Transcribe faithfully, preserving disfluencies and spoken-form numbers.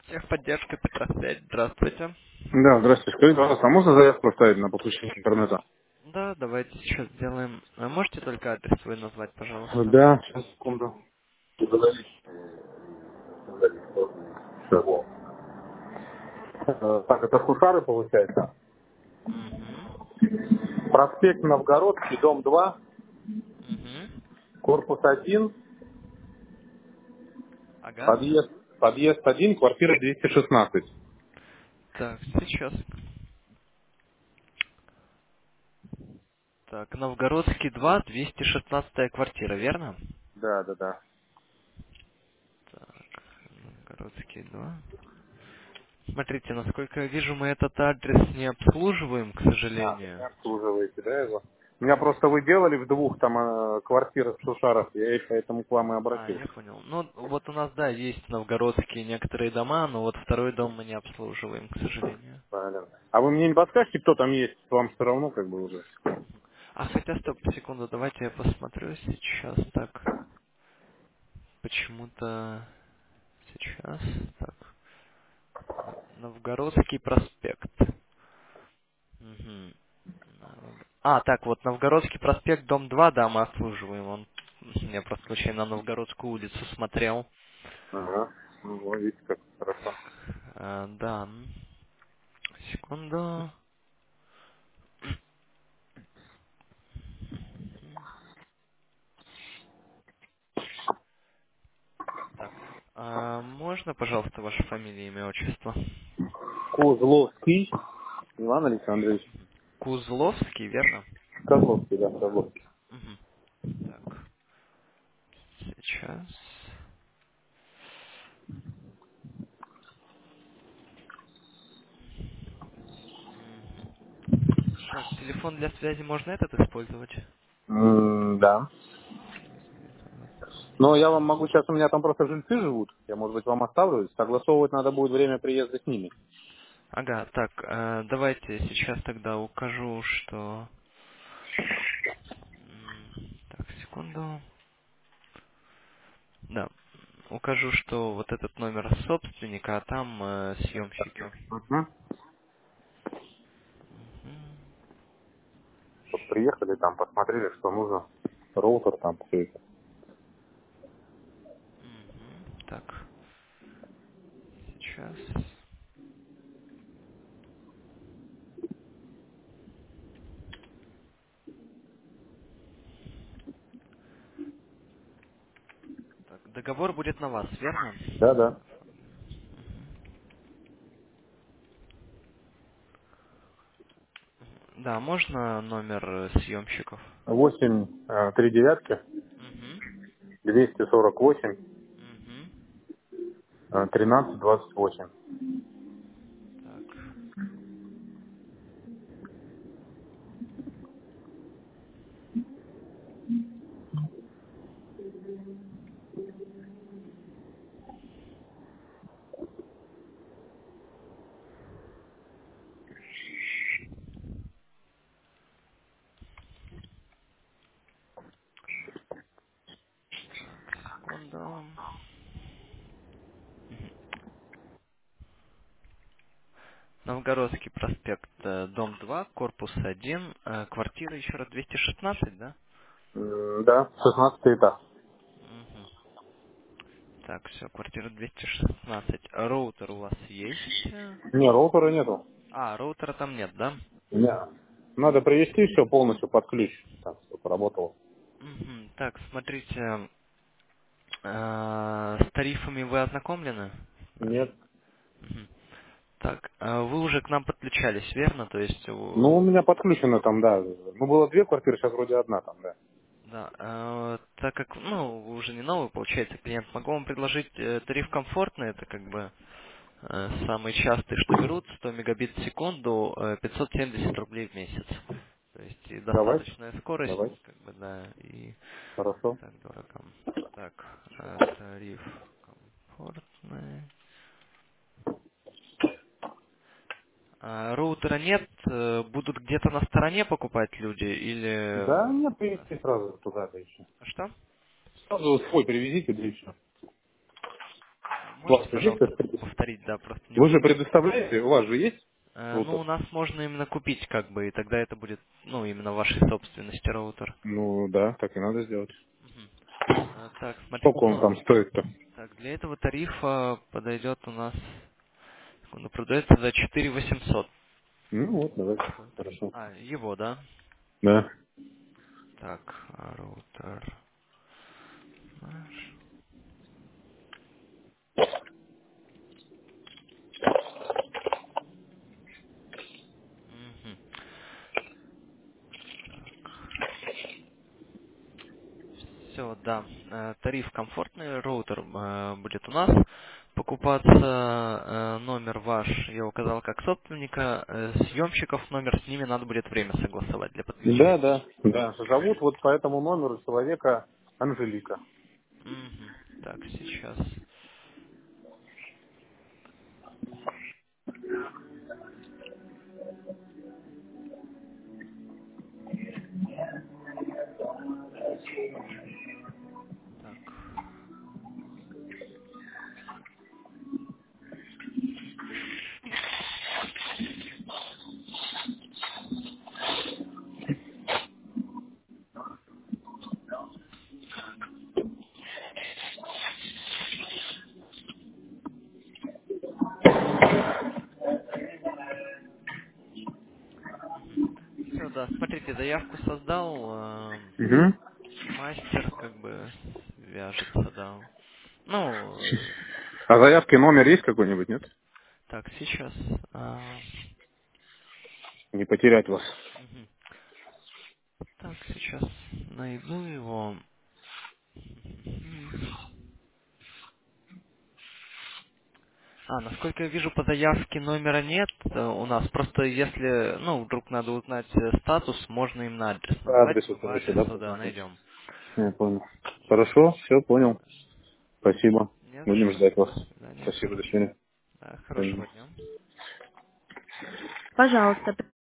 Техподдержка Петросвязь. Здравствуйте. Да, здравствуйте. Скажите, пожалуйста, а можно заявку оставить на подключение интернета? Да, давайте сейчас сделаем. А можете только адрес свой назвать, пожалуйста? Да, сейчас, секунду. Всё. Э, Так, это Сушары, получается. Угу. Проспект Новгородский, дом два, Угу. корпус один, Ага. подъезд, подъезд один, квартира двести шестнадцать. Так, сейчас. Так, Новгородский два, двести шестнадцатая квартира, верно? Да, да, да. Так, Новгородский два. Смотрите, насколько я вижу, мы этот адрес не обслуживаем, к А, вы не сожалению. обслуживаете, да, его? У меня просто вы делали в двух там э, квартирах в Шушарах, я и поэтому к вам и А, я обратился. понял. Ну, вот у нас, да, есть новгородские некоторые дома, но вот второй дом мы не обслуживаем, к сожалению. Правильно. А вы мне не подскажете, кто там есть? Вам все равно как бы уже. А хотя, стоп, секунду, давайте я посмотрю сейчас. Так, почему-то сейчас. Так, Н- Новгородский проспект. Мгм. Нов- А, так, вот Новгородский проспект, дом два, да, мы обслуживаем. Он, я просто случайно на Новгородскую улицу смотрел. Ага. Ну, вот видите, как хорошо. А, да, м, секунду. Так, а можно, пожалуйста, ваша фамилия, имя, отчество? Козловский Иван Александрович. Кузловский, верно? Козловский, да, Козловский. Мгм. Так, сейчас. Мгм. Так, телефон для связи можно этот использовать? М, да. девятьсот двадцать Но один. я вам могу сейчас, у меня там просто жильцы живут. Я, может быть, вам оставлю. Согласовывать надо будет время приезда с ними. Ага, так, э, давайте сейчас тогда укажу, что... м, Так, секунду. Да, укажу, что вот этот номер собственника, а там э, съемщики. Угу. Мгм. Вот приехали там, посмотрели, что нужно. Роутер там, все это. Мгм. Так, сейчас. Так, договор будет на вас, верно? Да, да. Мгм. Да, можно номер э, съемщиков? Восемь э, три девятки, Угу. двести сорок восемь, Угу. э, тринадцать двадцать восемь. Так. Так, секунду. Мгм. Новгородский проспект, э, дом два, корпус один, э, квартира еще раз двести шестнадцать, да? М, Да, шестнадцатый этаж. Угу. Так, все, квартира двести шестнадцать. Роутер у вас есть? э? Не, роутера нету. А, роутера там нет, да? Не. Надо привести все полностью под ключ, так, чтобы работало. Угу. Так, смотрите, э, с тарифами вы ознакомлены? Нет. Мгм. Так, э, вы уже к нам подключались, верно? То есть, Ну, у э, меня подключено там, да. Ну, было две квартиры, сейчас вроде одна там, да. да, э, так как, ну, вы уже не новый, получается, клиент, могу вам предложить э, тариф комфортный, это как бы э, самый частый, что берут, сто мегабит в секунду, э, пятьсот семьдесят рублей в месяц. То есть и Давай, достаточная скорость, давай. как бы, да, и не Хорошо. так дорого. Так, э, тариф комфортный. А, роутера нет, э, будут где-то на стороне покупать люди или... Да, нет, э, привезти сразу туда, да еще. Что? Сразу свой привезите, да еще. У можете, вас же есть пожалуйста, это предус- повторить, да, просто не Вы же услышал. предоставляете, у вас же есть Э, ну, роутер? у нас можно именно купить, как бы, и тогда это будет, ну, именно вашей собственности роутер. Ну да, так и надо сделать. Мгм. Э, так, смотри, Сколько он ну, там стоит-то? так, для этого тарифа подойдет у нас, секунду, продается за четыре восемьсот. Ну вот, давайте. Роутер. Хорошо. А, его, да? Да. Так, а, роутер наш. Мгм. Все, да. Э, Тариф комфортный, роутер э, будет у нас покупаться. Э, Номер ваш я указал как собственника. Э, Съемщиков номер, с ними надо будет время согласовать для Да, подключения. да, да. Зовут вот по этому номеру человека Анжелика. Мгм. Так, сейчас. Так. Все, да. Смотрите, заявку создал. эм, Угу. Мастер как бы вяжется, да. Ну, э, А заявки номер есть какой-нибудь, нет? так, сейчас. а, Не потерять вас. мгм. Так, сейчас найду его. Мгм. А, насколько я вижу, по заявке номера нет э, у нас. Просто если, ну, вдруг надо узнать э, статус, можно им на адрес По назвать. адресу, Мы по короче, да, адресу, да, позвонить. найдем. Я понял. Вот. Хорошо, все, понял. Спасибо. Не за Будем что. ждать вас. До свидания. Спасибо, до Хорошо. свидания. Да, До свидания. хорошего дня. Пожалуйста,